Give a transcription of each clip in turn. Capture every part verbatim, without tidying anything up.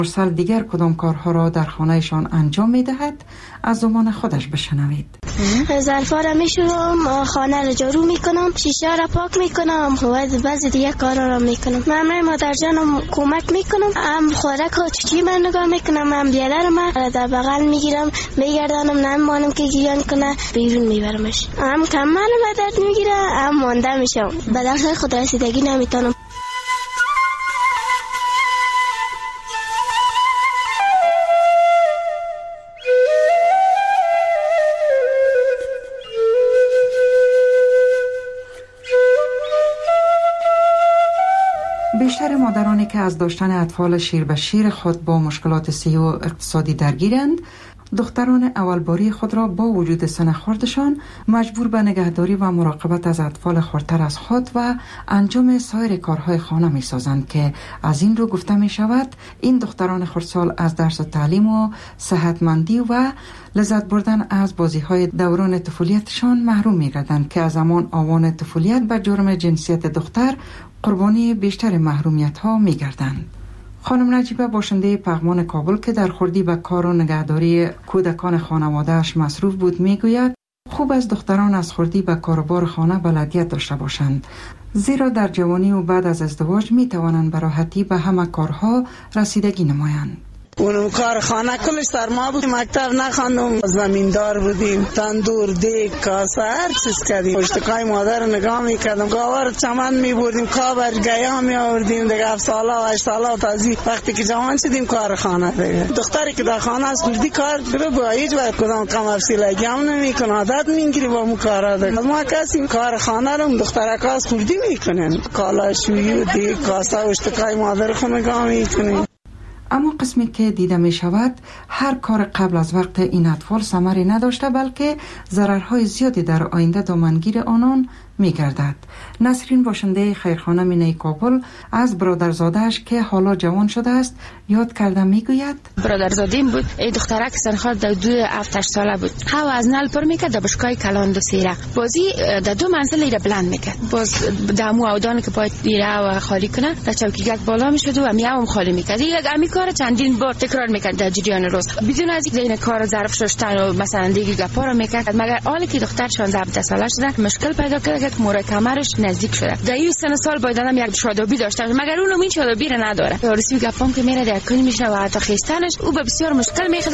سال دیگر کدام کارها را در خانهشان انجام می دهد از زبان خودش بشنوید. ظرفا را می شورم، خانه را جارو می کنم، شیشه را پاک می کنم و بعضی دیگه کارا را می کنم. من مادر جانم کمک می کنم، هم خوراک ها چی من نگاه می کنم، هم بیادر من در بغل می گیرم میگردانم، نمانم که گیان کنه بیرون می برمش. هم کمال مدد می گیره، هم مانده می شم. به دست خود رسیدگی نمیتونم. بیشتر مادرانی که از داشتن اطفال شیر به شیر خود با مشکلات صحی و اقتصادی درگیرند، دختران اولباری خود را با وجود سن خردشان مجبور به نگهداری و مراقبت از اطفال خردتر از خود و انجام سایر کارهای خانه می سازند که از این رو گفته می شود این دختران خردسال از درس و تعلیم و صحتمندی و لذت بردن از بازی های دوران طفولیتشان محروم می گردند که از زمان آوان طفولیت به جرم جنسیت دختر قربانی بیشتر محرومیت ها می گردند. خانم نجیبه باشنده پغمان کابل که در خردی به کار و نگهداری کودکان خانواده‌اش مصروف بود میگوید خوب از دختران از خردی به کاروبار خانه بلدیت داشته باشند، زیرا در جوانی و بعد از ازدواج می توانند به راحتی به همه کارها رسیدگی نمایند. اونم کار خانه کلش سر ما بود، مکتب نخواندم، زمیندار بودیم، تندور، دیگ، کاسه هر چیز کردیم. پشتکای مادر نگاه میکردم، گاور چمن میبردیم، کابر گیا میآوردیم. دیگه هفت ساله و هشت ساله و تازی وقتی که جوان شدیم کار خانه دیگه. دختری که در خانه است کردی کار رو با هیچ وقت کدام کم افسیلگی هم نمیکنه، عادت میگیری با مو کارا دیگه. ما کسی کار خانه رو دخترکا از کردی میکنن، کالا شویی و دیگ، کاسه و پشتکای مادر خود نگاه میکنیم. اما قسمی که دیده می شود هر کار قبل از وقت این اطفال ثمری نداشته بلکه ضررهای زیادی در آینده دامنگیر آنان می گردد. نسرین باشنده خیرخانه مینه کابل از برادرزادهش که حالا جوان شده است یاد کرده می گوید برادرزادیم بود، ای دخترک سنخال در دو هفتش ساله بود. هوا از نل پر میکرد در بشکای کلان دو سیره بازی در دو منزل ایره بلند میکرد، باز دمو اودان که پای ایره و خالی کنه در چوکیگک بالا میشد و میاو هم خالی میکرد. یک امی کار چندین بار تکرار میکرد در جریان روز بدون از اینکه این کار ظرف شستن و مثلا دیگه گپا رو میکرد. مگر حالی که دختر شانزده هفده ساله شده مشکل پیدا کرد که مورد کمرش نزدیک شده. در این سن سال باید آدم یک شادابی داشته باشه، مگر اون این شادابی رو نداره. یارسی گپام که میره در کنی میشه و حتی خیستنش او به بسیار مشکل میخوره.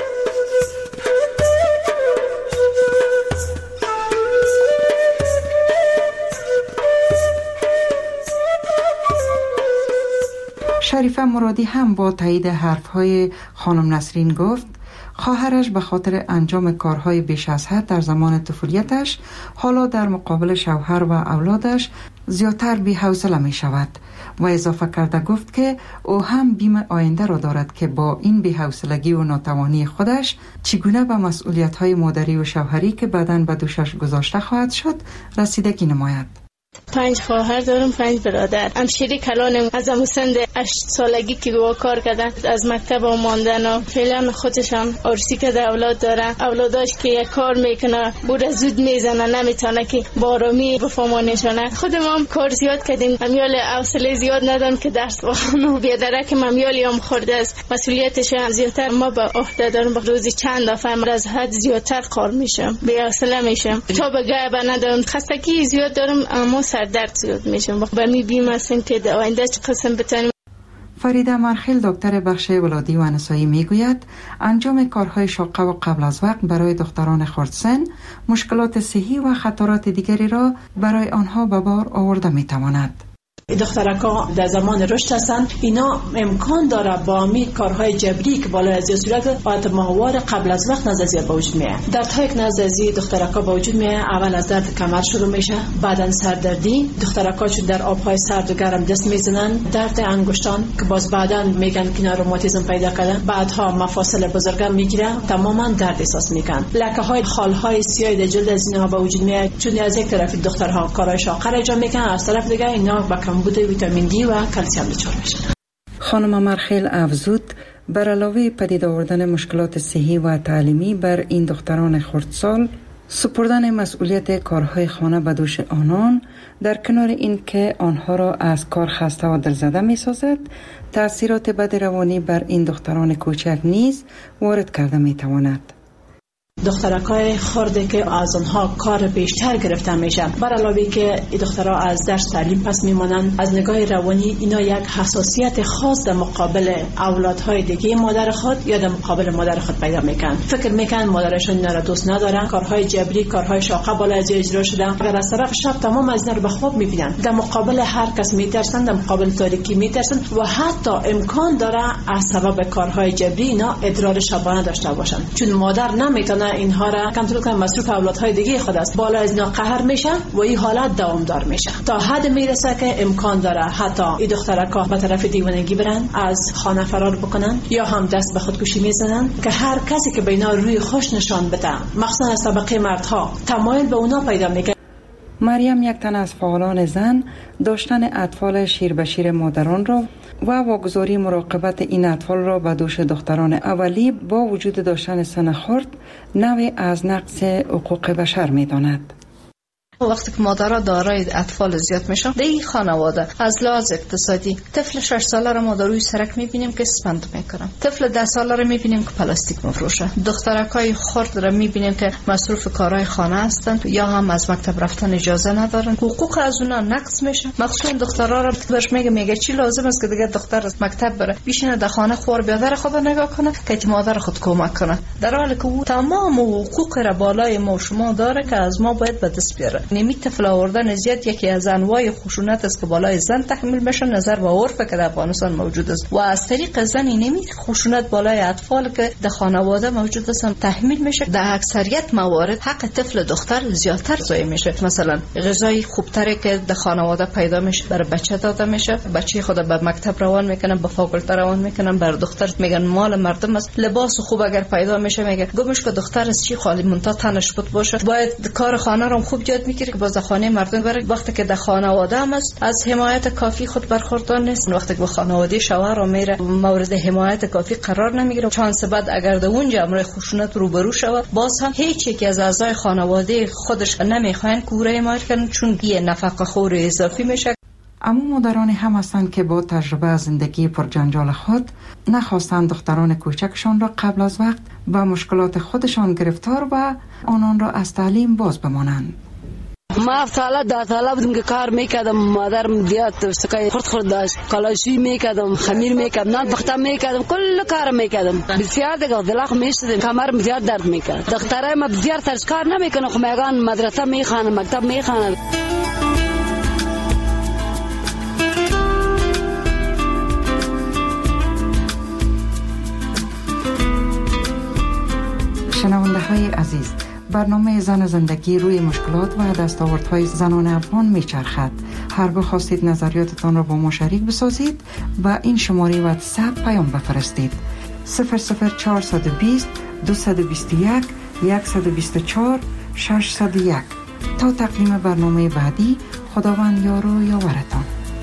شریفه مرادی هم با تایید حرفهای خانم نسرین گفت خواهرش به خاطر انجام کارهای بیش از حد در زمان طفولیتش حالا در مقابل شوهر و اولادش زیادتر بی‌حوصله می شود و اضافه کرده گفت که او هم بیم آینده را دارد که با این بی‌حوصلگی و ناتوانی خودش چگونه به مسئولیت‌های مادری و شوهری که بعداً به دوشش گذاشته خواهد شد رسیدگی نماید. پنج خواهر دارم، پنج برادر. همشیری کلانم از هموسند هشت سالگی که گواه کار کردن از مکتب آماندن و فعلا خودشان عرسی که در اولاد داره. اولاداش که یک کار میکنه بود زود میزنه، نمیتونه که بارامی بفهمانشانه. خودم هم کار زیاد کردیم، امیال حوصله زیاد ندارم که درس بخونم. بیادره که امیالی هم خورده است، مسئولیتش هم زیادتر ما به عهده دارم. روزی چند دفعه از حد زیادتر کار میشم، بی حوصله میشم، تا به گه ندارم، خستگی زیاد دارم، اما سر درد زیاد میشم. به می بیم هستم که در آینده چه قسم بتانیم. فریده مرخیل دکتر بخش ولادی و نسایی میگوید انجام کارهای شاقه و قبل از وقت برای دختران خردسن مشکلات صحی و خطرات دیگری را برای آنها به بار آورده میتواند. دخترکا در زمان رشد هستند، اینا امکان داره با امی کارهای جبری که بالای از صورت باید ماهوار قبل از وقت نزدیک به وجود میاد. دردهای که نزدیک دخترکا به وجود میاد، اول از درد کمر شروع میشه، بعدن سردردی. دخترکا چون در آبهای سرد و گرم دست میزنن، درد انگشتان که باز بعدن میگن که اینا روماتیسم پیدا کردن، بعدها مفاصل بزرگم میگیره، تماما درد احساس میکنن. لکه های خالهای سیاه در جلد از اینها به وجود میاد، چون از یک طرف دخترها کارهای شاقه انجام میکنن، از طرف دیگه اینا با کمبود ویتامین دی و کلسیم دچار میشن. خانم مرخیل افزود بر علاوه پدید آوردن مشکلات صحی و تعلیمی بر این دختران خردسال سپردن مسئولیت کارهای خانه به دوش آنان در کنار این که آنها را از کار خسته و دلزده می سازد، تأثیرات بد روانی بر این دختران کوچک نیز وارد کرده می تواند. دخترکای خرده که از آنها کار بیشتر گرفته میشه، بر علاوه که این دخترها از درس تعلیم پس میمانند، از نگاه روانی اینا یک حساسیت خاص در مقابل اولادهای دیگه مادر خود یا در مقابل مادر خود پیدا میکنن. فکر میکنن مادرشون اینا را دوست ندارن، کارهای جبری، کارهای شاقه بالای از اجرا شدن. اگر از طرف شب تمام از اینا رو به خواب میبینن، در مقابل هر کس میترسن، در مقابل تاریکی میترسن و حتی امکان داره از سبب کارهای جبری اینا ادرار شبانه داشته باشن، چون مادر نمیتونه اینها را کنترل کنه. مصروف اولادهای دیگه خود است، بالا از اینا قهر میشه و این حالت دوامدار میشه تا حد میرسه که امکان داره حتی این دخترکا به طرف دیوانگی برن، از خانه فرار بکنن یا هم دست به خودکشی میزنن که هر کسی که به اینا روی خوش نشان بده، مخصوصا از طبقه مردها، تمایل به اونا پیدا میکنه. مریم یک تن از فعالان زن داشتن اطفال شیر به شیر مادران را و واگذاری مراقبت این اطفال را به دوش دختران اولی با وجود داشتن سن خرد نوعی از نقض حقوق بشر می داند. وقتی که مادرها دارای اطفال زیاد میشن در این خانواده، از لحاظ اقتصادی طفل شش ساله را ما در روی سرک میبینیم که اسپند میکنن، طفل ده ساله را میبینیم که پلاستیک مفروشه، دخترکای خرد را میبینیم که مصروف کارهای خانه هستند یا هم از مکتب رفتن اجازه ندارن، حقوق از اونا نقض میشه. مخصوصا دخترها را برش میگه میگه چی لازم است که دیگه دختر از مکتب بره بشینه در خانه خور بیادر خود نگاه کنه که مادر خود کمک کنه، در حالی که او تمام حقوق را بالای ما و شما داره که از ما باید به دست بیاره. نمی طفل آوردن زیاد یکی از انواع خشونت است که بالای زن تحمیل میشه، نظر به عرف که در افغانستان موجود است و از طریق زن نمی خشونت بالای اطفال که در خانواده موجود است تحمیل میشه. در اکثریت موارد حق طفل دختر زیادتر ضایع میشه. مثلا غذای خوبتری که در خانواده پیدا میشه برای بچه داده میشه، بچه خود به مکتب روان میکنن، به فاکولته روان میکنن، بر دختر میگن مال مردم است. لباس خوب اگر پیدا میشه میگه گمش که دختر است چی خالی مونتا تنش بود باشه، باید کار خانه رو خوب یاد میگیره که باز خانه مردم بره. وقتی که در خانواده هم است از حمایت کافی خود برخوردار نیست، وقتی که به خانواده شوهر رو میره مورد حمایت کافی قرار نمیگیره، چانس بعد اگر در اونجا امر خشونت روبرو شود باز هم هیچ یکی از اعضای خانواده خودش نمیخواین کوره حمایت کنن، چون یه نفقه خور اضافی میشه. اما مادران هم هستند که با تجربه از زندگی پرجنجال خود نخواستند دختران کوچکشان را قبل از وقت و مشکلات خودشان گرفتار و آنان را از تعلیم باز بمانند. ما افتالا ده ساله بودم که کار میکردم، مادرم زیاد سکای خرد خرد داشت، کلاشی میکردم، خمیر میکردم، نان پخته میکردم، کل کار میکردم. بسیار دیگه دلخ میشدم، کمرم زیاد درد میکرد. دخترای ما بسیار ترش کار نمیکنه، خو میگن مدرسه میخوانن، مکتب میخوانن. شنونده های عزیز، برنامه زن و زندگی روی مشکلات و دستاوردهای زنان افغان میچرخد. هر بخواستید نظریاتتان را با ما شریک بسازید و این شماره واتساپ پیام بفرستید: صفر صفر چهارصد و بیست دویست و بیست و یک صد و بیست و چهار ششصد و یک. تا تقدیم برنامه بعدی، خداوند یار و یاورتان.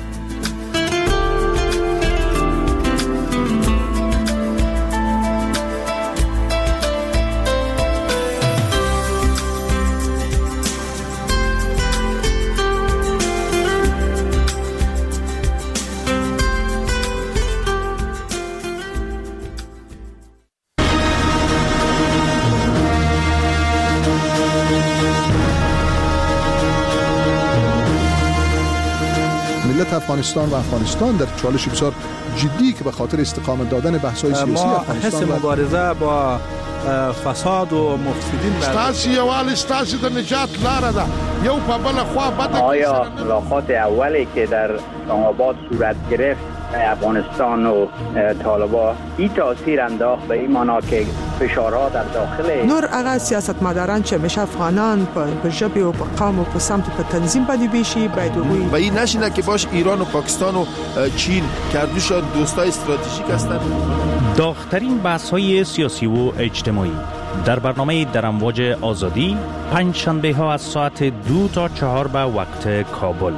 افغانستان و افغانستان در چالش بسیار جدی که به خاطر استقامت دادن بحث‌های سیاسی افغانستان ما حس مبارزه با فساد و مفسدین ستاسي یوال ستاسي د نجات لاره ده یو په بل خوا بده. آیا ملاقات اولی که در اسلام آباد صورت گرفت افغانستان و طالبان این تاثیر انداخت به این معنا که فشارها در داخل نور هغه سیاستمداران چې همیشه افغانان په ژبه او په قوم او په سمت په تنظیم باندې بیشي باید وي و این نشینه که باش ایران و پاکستان و چین کردوشان دوستای استراتژیک هستند. داغ‌ترین بحث‌های سیاسی و اجتماعی در برنامه در امواج آزادی پنج شنبه ها از ساعت دو تا چهار به وقت کابل.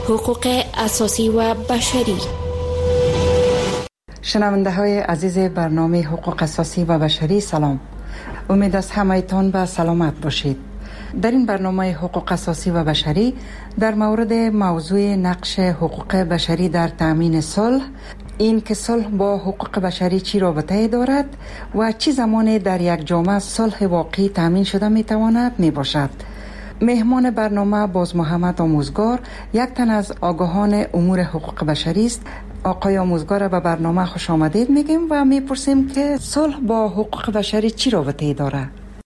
حقوق اساسی و بشری. شنونده های عزیز برنامه حقوق اساسی و بشری، سلام. امید است همه‌تان به سلامت باشید. در این برنامه حقوق اساسی و بشری در مورد موضوع نقش حقوق بشری در تأمین صلح، این که صلح با حقوق بشری چی رابطه دارد و چی زمانی در یک جامعه صلح واقعی تأمین شده می تواند می باشد. مهمان برنامه باز محمد آموزگار، یک تن از آگاهان امور حقوق بشری است. آقای آموزگار، به برنامه خوش آمدید میگیم و میپرسیم که صلح با حقوق بشری چی رابطه داره؟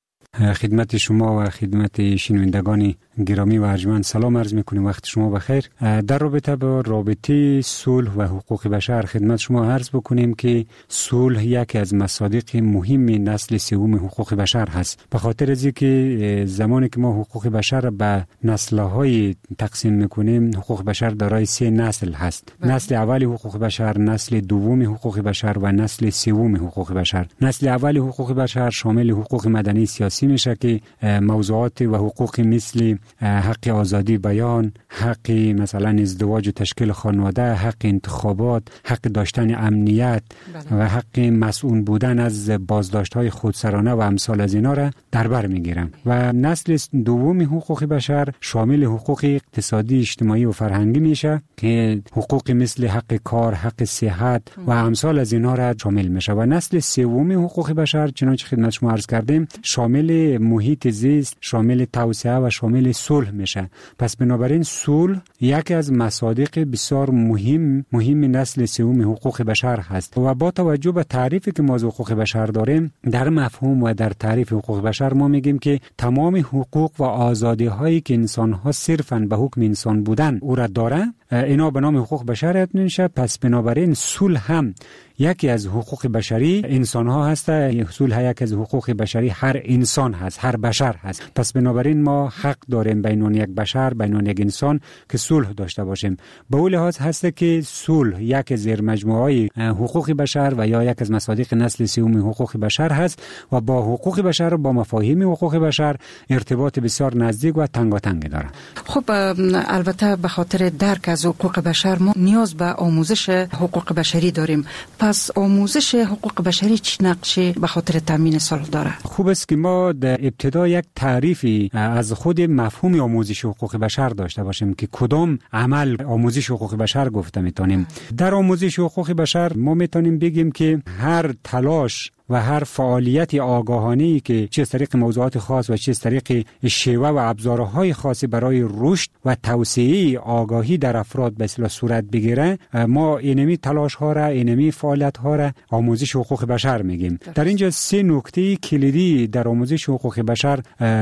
خدمت شما و خدمت شنوندگان گرامی و ارجمند سلام عرض میکنیم. وقت شما بخیر. در رابطه با رابطه صلح و حقوق بشر خدمت شما عرض بکنیم که صلح یکی از مصادیق مهم نسل سوم حقوق بشر هست. به خاطر از اینکه زمانی که ما حقوق بشر به نسل‌های تقسیم میکنیم، حقوق بشر دارای سه نسل هست. بله. نسل اول حقوق بشر، نسل دوم حقوق بشر و نسل سوم حقوق بشر. نسل اول حقوق بشر شامل حقوق مدنی سیاسی میشه که موضوعات و حقوق مثل حق آزادی بیان، حق مثلا ازدواج و تشکیل خانواده، حق انتخابات، حق داشتن امنیت بله. و حق مسئول بودن از بازداشت‌های خودسرانه و امثال از اینا را در بر میگیرم. و نسل دوم حقوق بشر شامل حقوق اقتصادی، اجتماعی و فرهنگی میشه که حقوق مثل حق کار، حق صحت و امثال از اینا را شامل میشه. و نسل سوم حقوق بشر چنانچه خدمت شما عرض کردیم شامل محیط زیست، شامل توسعه و شامل صلح میشه. پس بنابراین صلح یکی از مصادیق بسیار مهم مهم نسل سوم حقوق بشر هست. و با توجه به تعریفی که ما از حقوق بشر داریم، در مفهوم و در تعریف حقوق بشر ما میگیم که تمام حقوق و آزادی هایی که انسان ها صرفاً به حکم انسان بودن او را داره، اینا به نام حقوق بشر میشه. پس بنابراین صلح هم یکی از حقوق بشری انسان ها هست. صلح یکی از حقوق بشری هر انسان هست، هر بشر هست. پس بنابراین ما حق داریم بین یک بشر، بین یک انسان که صلح داشته باشیم. به اون لحاظ هست که صلح یک زیر مجموعه حقوق بشر و یا یک از مصادیق نسل سوم حقوق بشر هست و با حقوق بشر و با مفاهیم حقوق بشر ارتباط بسیار نزدیک و تنگاتنگ داره. خب البته به خاطر درک از حقوق بشر ما نیاز به آموزش حقوق بشری داریم. پس آموزش حقوق بشری چی نقشی به خاطر تامین صلح داره؟ خوب است که ما در ابتدا یک تعریفی از خود مفهوم آموزش حقوق بشر داشته باشیم که کدام عمل آموزش حقوق بشر گفته میتونیم. در آموزش حقوق بشر ما میتونیم بگیم که هر تلاش و هر فعالیت آگاهانه‌ای که چه از طریق موضوعات خاص و چه از طریق شیوه و ابزارهای خاصی برای رشد و توسعه آگاهی در افراد به اصطلاح صورت بگیره، ما اینمی تلاش ها را، اینمی فعالیت ها را آموزش حقوق بشر میگیم. در اینجا سه نکته کلیدی در آموزش حقوق بشر